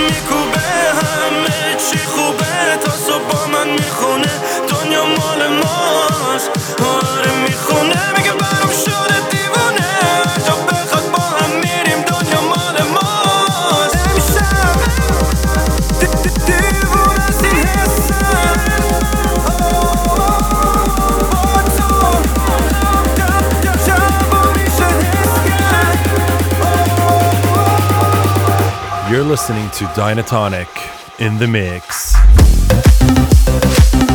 میکوبه همه چی خوبه تا صبح با من میخونه دنیا مال ماست آره میخونه میگه برام شده دیوونه تا بخواد با هم میریم دنیا مال ماست امشب دیوونه از این حسن با تو شبا میشه حس کرد. You're listening to Dynatonic in the mix.